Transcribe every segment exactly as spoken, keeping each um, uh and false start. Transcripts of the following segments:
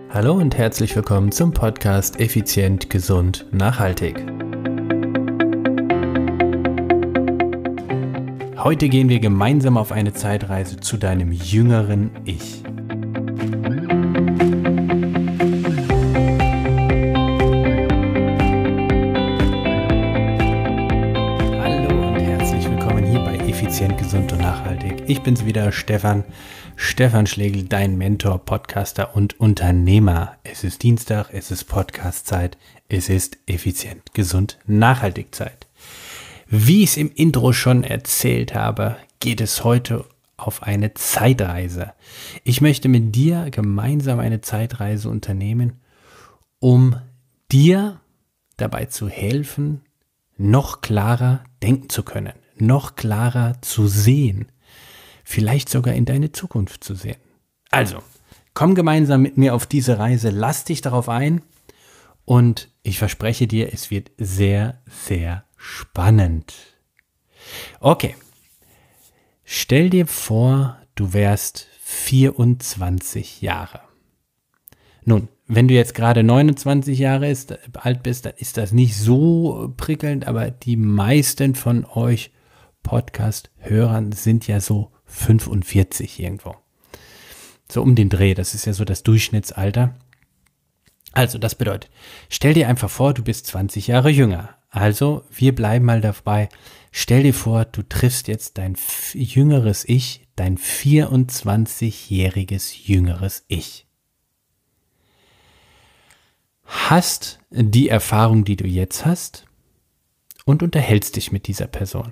Hallo und herzlich willkommen zum Podcast Effizient, Gesund, Nachhaltig. Heute gehen wir gemeinsam auf eine Zeitreise zu deinem jüngeren Ich. Hallo und herzlich willkommen hier bei Effizient, Gesund und Nachhaltig. Ich bin's wieder, Stefan. Stefan Schlegel, dein Mentor, Podcaster und Unternehmer. Es ist Dienstag, es ist Podcast-Zeit, es ist effizient, gesund, nachhaltig Zeit. Wie ich es im Intro schon erzählt habe, geht es heute auf eine Zeitreise. Ich möchte mit dir gemeinsam eine Zeitreise unternehmen, um dir dabei zu helfen, noch klarer denken zu können, noch klarer zu sehen. Vielleicht sogar in deine Zukunft zu sehen. Also, komm gemeinsam mit mir auf diese Reise, lass dich darauf ein und ich verspreche dir, es wird sehr, sehr spannend. Okay, stell dir vor, du wärst vierundzwanzig Jahre. Nun, wenn du jetzt gerade neunundzwanzig Jahre ist, alt bist, dann ist das nicht so prickelnd, aber die meisten von euch Podcast-Hörern sind ja so fünfundvierzig irgendwo. So um den Dreh, das ist ja so das Durchschnittsalter. Also das bedeutet, stell dir einfach vor, du bist zwanzig Jahre jünger. Also wir bleiben mal dabei. Stell dir vor, du triffst jetzt dein jüngeres Ich, dein vierundzwanzigjähriges jüngeres Ich. Hast die Erfahrung, die du jetzt hast und unterhältst dich mit dieser Person.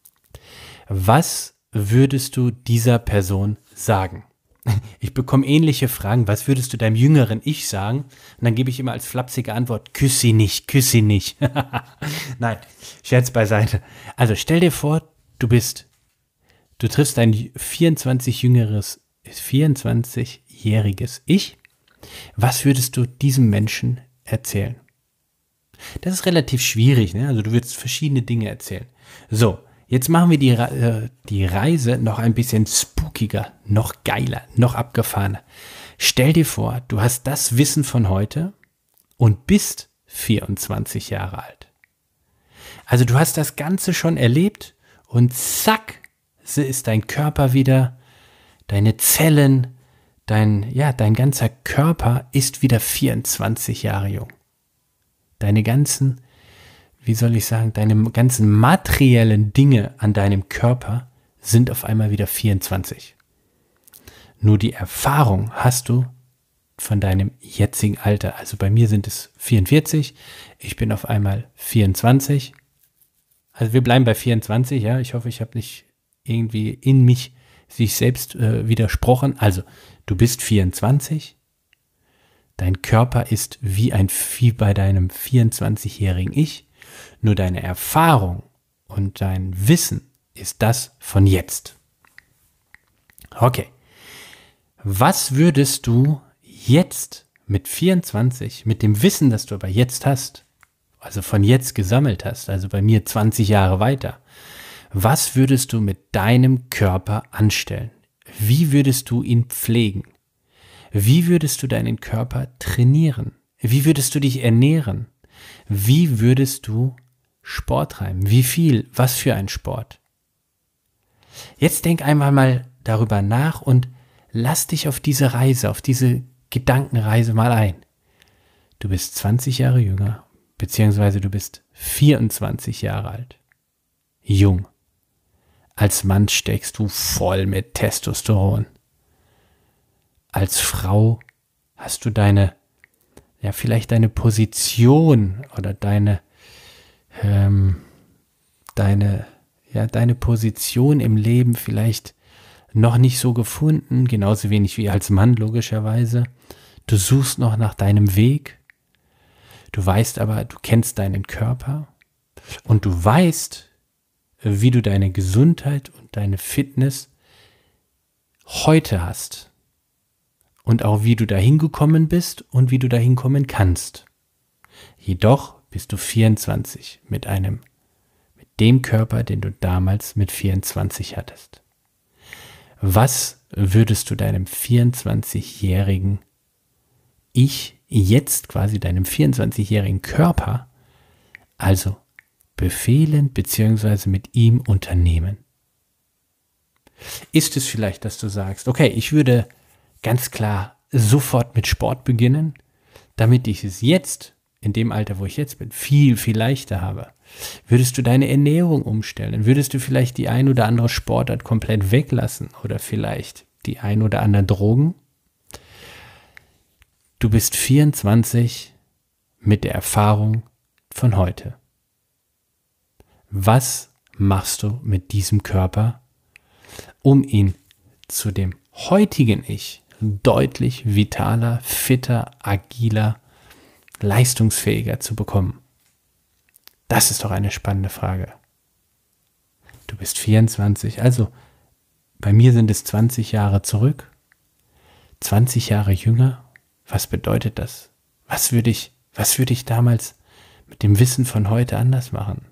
Was würdest du dieser Person sagen? Ich bekomme ähnliche Fragen. Was würdest du deinem jüngeren Ich sagen? Und dann gebe ich immer als flapsige Antwort, küss sie nicht, küss sie nicht. Nein, Scherz beiseite. Also stell dir vor, du bist, du triffst dein vierundzwanzig-jüngeres, vierundzwanzigjähriges Ich. Was würdest du diesem Menschen erzählen? Das ist relativ schwierig, ne? Also du würdest verschiedene Dinge erzählen. So. Jetzt machen wir die, äh, die Reise noch ein bisschen spookiger, noch geiler, noch abgefahrener. Stell dir vor, du hast das Wissen von heute und bist vierundzwanzig Jahre alt. Also du hast das Ganze schon erlebt und zack, ist dein Körper wieder, deine Zellen, dein, ja, dein ganzer Körper ist wieder vierundzwanzig Jahre jung. Deine ganzen Wie soll ich sagen, deine ganzen materiellen Dinge an deinem Körper sind auf einmal wieder vierundzwanzig. Nur die Erfahrung hast du von deinem jetzigen Alter. Also bei mir sind es vierundvierzig, ich bin auf einmal vierundzwanzig. Also wir bleiben bei vierundzwanzig, ja. Ich hoffe, ich habe nicht irgendwie in mich sich selbst äh, widersprochen. Also du bist vierundzwanzig, dein Körper ist wie ein wie bei deinem vierundzwanzigjährigen Ich. Nur deine Erfahrung und dein Wissen ist das von jetzt. Okay. Was würdest du jetzt mit vierundzwanzig, mit dem Wissen, das du aber jetzt hast, also von jetzt gesammelt hast, also bei mir zwanzig Jahre weiter, was würdest du mit deinem Körper anstellen? Wie würdest du ihn pflegen? Wie würdest du deinen Körper trainieren? Wie würdest du dich ernähren? Wie würdest du Sport treiben? Wie viel? Was für ein Sport? Jetzt denk einmal mal darüber nach und lass dich auf diese Reise, auf diese Gedankenreise mal ein. Du bist zwanzig Jahre jünger, beziehungsweise du bist vierundzwanzig Jahre alt. Jung. Als Mann steckst du voll mit Testosteron. Als Frau hast du deine ja, vielleicht deine Position oder deine, ähm, deine, ja, deine Position im Leben vielleicht noch nicht so gefunden, genauso wenig wie als Mann logischerweise. Du suchst noch nach deinem Weg. Du weißt aber, du kennst deinen Körper und du weißt, wie du deine Gesundheit und deine Fitness heute hast. Und auch wie du dahin gekommen bist und wie du dahin kommen kannst. Jedoch bist du vierundzwanzig mit einem, mit dem Körper, den du damals mit vierundzwanzig hattest. Was würdest du deinem vierundzwanzigjährigen Ich jetzt quasi deinem vierundzwanzigjährigen Körper also befehlen bzw. mit ihm unternehmen? Ist es vielleicht, dass du sagst, okay, ich würde ganz klar sofort mit Sport beginnen, damit ich es jetzt, in dem Alter, wo ich jetzt bin, viel, viel leichter habe? Würdest du deine Ernährung umstellen? Würdest du vielleicht die ein oder andere Sportart komplett weglassen oder vielleicht die ein oder anderen Drogen? Du bist vierundzwanzig mit der Erfahrung von heute. Was machst du mit diesem Körper, um ihn zu dem heutigen Ich deutlich vitaler, fitter, agiler, leistungsfähiger zu bekommen? Das ist doch eine spannende Frage. Du bist vierundzwanzig, also bei mir sind es zwanzig Jahre zurück, zwanzig Jahre jünger. Was bedeutet das? Was würde ich, was würde ich damals mit dem Wissen von heute anders machen?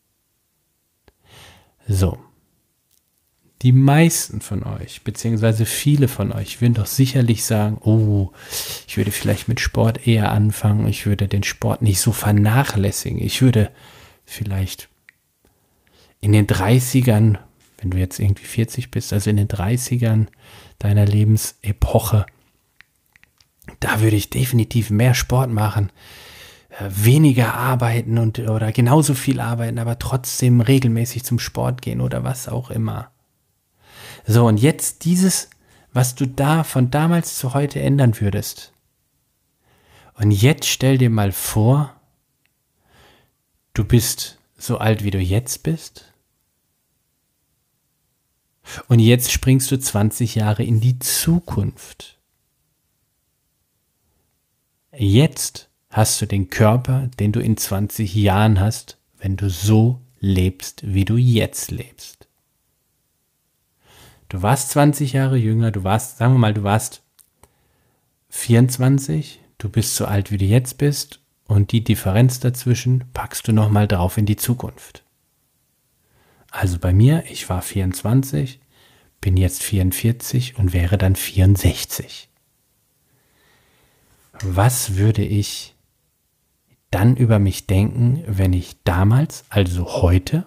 So, die meisten von euch, beziehungsweise viele von euch, würden doch sicherlich sagen, oh, ich würde vielleicht mit Sport eher anfangen, ich würde den Sport nicht so vernachlässigen, ich würde vielleicht in den dreißigern, wenn du jetzt irgendwie vierzig bist, also in den dreißigern deiner Lebensepoche, da würde ich definitiv mehr Sport machen, weniger arbeiten und oder genauso viel arbeiten, aber trotzdem regelmäßig zum Sport gehen oder was auch immer. So, und jetzt dieses, was du da von damals zu heute ändern würdest. Und jetzt stell dir mal vor, du bist so alt, wie du jetzt bist. Und jetzt springst du zwanzig Jahre in die Zukunft. Jetzt hast du den Körper, den du in zwanzig Jahren hast, wenn du so lebst, wie du jetzt lebst. Du warst zwanzig Jahre jünger, du warst, sagen wir mal, du warst vierundzwanzig, du bist so alt, wie du jetzt bist und die Differenz dazwischen packst du nochmal drauf in die Zukunft. Also bei mir, ich war vierundzwanzig, bin jetzt vierundvierzig und wäre dann vierundsechzig. Was würde ich dann über mich denken, wenn ich damals, also heute,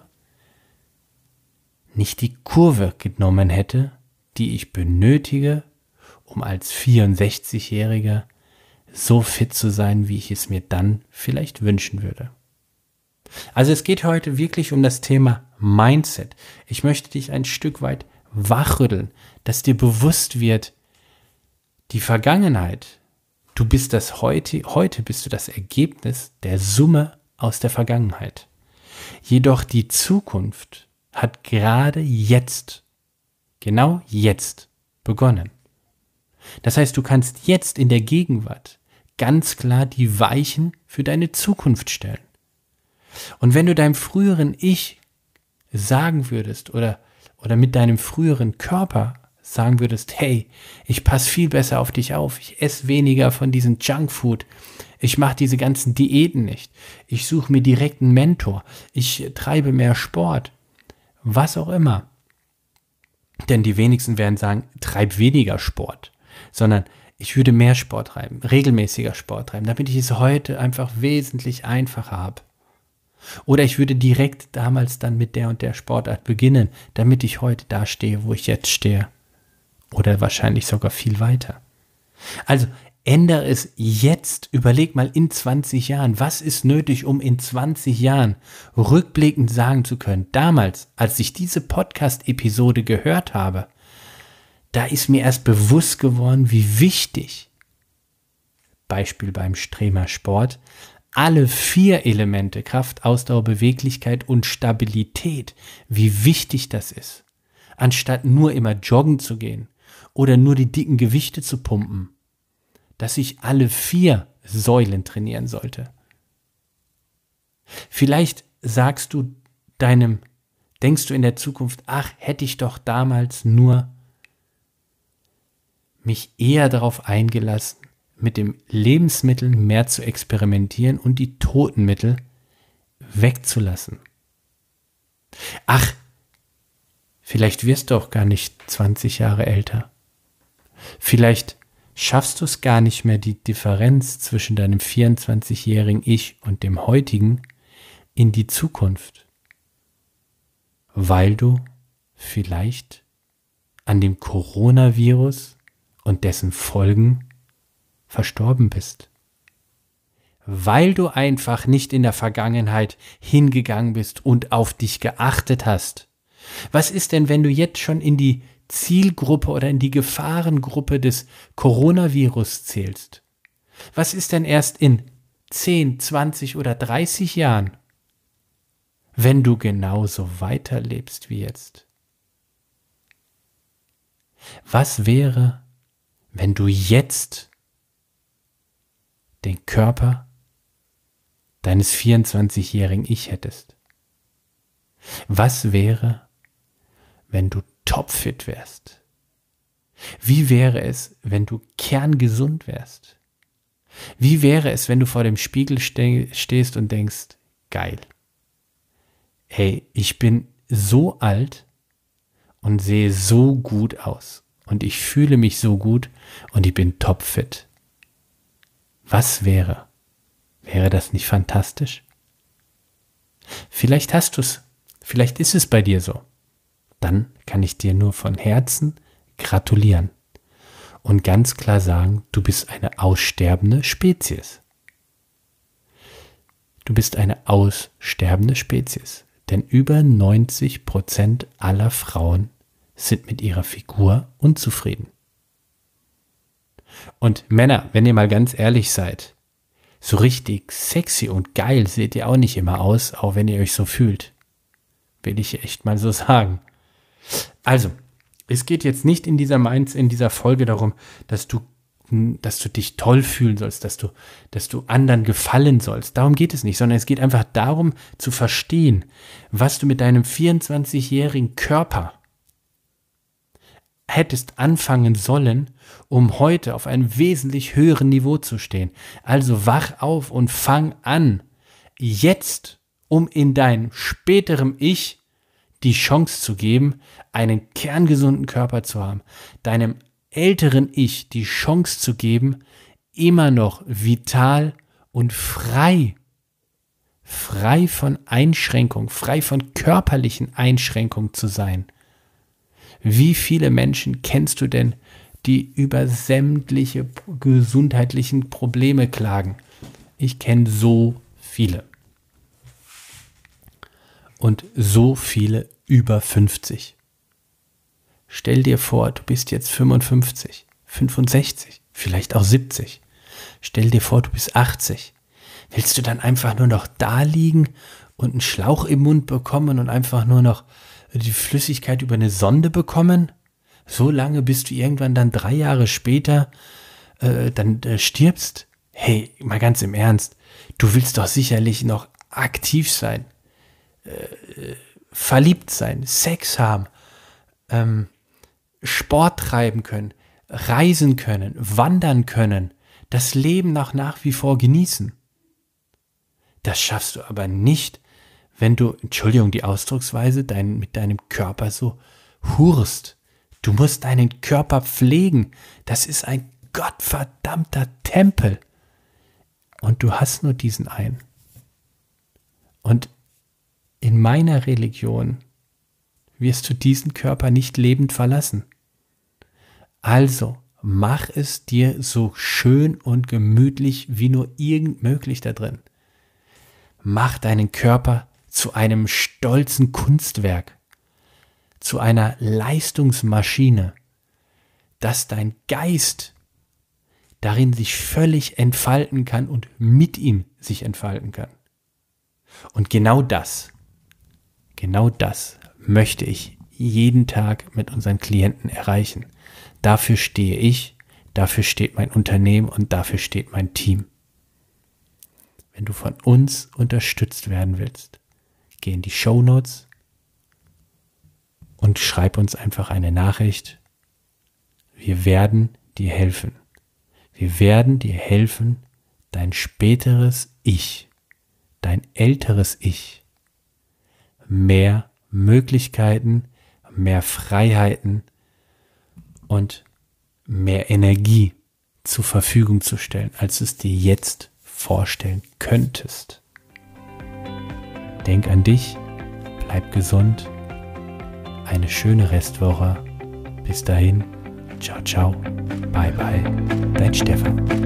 nicht die Kurve genommen hätte, die ich benötige, um als vierundsechzigjähriger so fit zu sein, wie ich es mir dann vielleicht wünschen würde. Also es geht heute wirklich um das Thema Mindset. Ich möchte dich ein Stück weit wachrütteln, dass dir bewusst wird, die Vergangenheit, du bist das heute, heute bist du das Ergebnis der Summe aus der Vergangenheit. Jedoch die Zukunft hat gerade jetzt, genau jetzt begonnen. Das heißt, du kannst jetzt in der Gegenwart ganz klar die Weichen für deine Zukunft stellen. Und wenn du deinem früheren Ich sagen würdest oder, oder mit deinem früheren Körper sagen würdest, hey, ich passe viel besser auf dich auf, ich esse weniger von diesem Junkfood, ich mache diese ganzen Diäten nicht, ich suche mir direkt einen Mentor, ich treibe mehr Sport, was auch immer. Denn die wenigsten werden sagen, treib weniger Sport, sondern ich würde mehr Sport treiben, regelmäßiger Sport treiben, damit ich es heute einfach wesentlich einfacher habe. Oder ich würde direkt damals dann mit der und der Sportart beginnen, damit ich heute da stehe, wo ich jetzt stehe. Oder wahrscheinlich sogar viel weiter. Also ändere es jetzt, überleg mal in zwanzig Jahren, was ist nötig, um in zwanzig Jahren rückblickend sagen zu können, damals, als ich diese Podcast-Episode gehört habe, da ist mir erst bewusst geworden, wie wichtig, Beispiel beim Stremer Sport, alle vier Elemente, Kraft, Ausdauer, Beweglichkeit und Stabilität, wie wichtig das ist, anstatt nur immer joggen zu gehen oder nur die dicken Gewichte zu pumpen, dass ich alle vier Säulen trainieren sollte. Vielleicht sagst du deinem, denkst du in der Zukunft, ach, hätte ich doch damals nur mich eher darauf eingelassen, mit den Lebensmitteln mehr zu experimentieren und die toten Mittel wegzulassen. Ach, vielleicht wirst du auch gar nicht zwanzig Jahre älter. Vielleicht schaffst du es gar nicht mehr, die Differenz zwischen deinem vierundzwanzigjährigen Ich und dem heutigen in die Zukunft, weil du vielleicht an dem Coronavirus und dessen Folgen verstorben bist. Weil du einfach nicht in der Vergangenheit hingegangen bist und auf dich geachtet hast. Was ist denn, wenn du jetzt schon in die Zielgruppe oder in die Gefahrengruppe des Coronavirus zählst? Was ist denn erst in zehn, zwanzig oder dreißig Jahren, wenn du genauso weiterlebst wie jetzt? Was wäre, wenn du jetzt den Körper deines vierundzwanzigjährigen Ich hättest? Was wäre, wenn du topfit wärst? Wie wäre es, wenn du kerngesund wärst? Wie wäre es, wenn du vor dem Spiegel ste- stehst und denkst, geil, hey, ich bin so alt und sehe so gut aus und ich fühle mich so gut und ich bin topfit. Was wäre? Wäre das nicht fantastisch? Vielleicht hast du es, vielleicht ist es bei dir so. Dann kann ich dir nur von Herzen gratulieren und ganz klar sagen, du bist eine aussterbende Spezies. Du bist eine aussterbende Spezies, denn über neunzig Prozent aller Frauen sind mit ihrer Figur unzufrieden. Und Männer, wenn ihr mal ganz ehrlich seid, so richtig sexy und geil seht ihr auch nicht immer aus, auch wenn ihr euch so fühlt. Will ich echt mal so sagen. Also, es geht jetzt nicht in dieser Mainz, in dieser Folge darum, dass du, dass du dich toll fühlen sollst, dass du, dass du anderen gefallen sollst. Darum geht es nicht, sondern es geht einfach darum, zu verstehen, was du mit deinem vierundzwanzigjährigen Körper hättest anfangen sollen, um heute auf einem wesentlich höheren Niveau zu stehen. Also wach auf und fang an, jetzt, um in deinem späteren Ich die Chance zu geben, einen kerngesunden Körper zu haben, deinem älteren Ich die Chance zu geben, immer noch vital und frei, frei von Einschränkung, frei von körperlichen Einschränkungen zu sein. Wie viele Menschen kennst du denn, die über sämtliche gesundheitlichen Probleme klagen? Ich kenne so viele. Und so viele über fünfzig. Stell dir vor, du bist jetzt fünfundfünfzig, fünfundsechzig, vielleicht auch siebzig. Stell dir vor, du bist achtzig. Willst du dann einfach nur noch da liegen und einen Schlauch im Mund bekommen und einfach nur noch die Flüssigkeit über eine Sonde bekommen? So lange, bis du irgendwann dann drei Jahre später äh, dann äh, stirbst? Hey, mal ganz im Ernst, du willst doch sicherlich noch aktiv sein, äh, verliebt sein, Sex haben, ähm, Sport treiben können, reisen können, wandern können, das Leben noch nach wie vor genießen. Das schaffst du aber nicht, wenn du, Entschuldigung, die Ausdrucksweise, dein, mit deinem Körper so hurst. Du musst deinen Körper pflegen. Das ist ein gottverdammter Tempel. Und du hast nur diesen einen. Und in meiner Religion wirst du diesen Körper nicht lebend verlassen. Also mach es dir so schön und gemütlich wie nur irgend möglich da drin. Mach deinen Körper zu einem stolzen Kunstwerk, zu einer Leistungsmaschine, dass dein Geist darin sich völlig entfalten kann und mit ihm sich entfalten kann. Und genau das, genau das möchte ich jeden Tag mit unseren Klienten erreichen. Dafür stehe ich, dafür steht mein Unternehmen und dafür steht mein Team. Wenn du von uns unterstützt werden willst, geh in die Shownotes und schreib uns einfach eine Nachricht. Wir werden dir helfen. Wir werden dir helfen, dein späteres Ich, dein älteres Ich, mehr Möglichkeiten, mehr Freiheiten und mehr Energie zur Verfügung zu stellen, als du es dir jetzt vorstellen könntest. Denk an dich, bleib gesund, eine schöne Restwoche. Bis dahin, ciao, ciao, bye, bye, dein Stefan.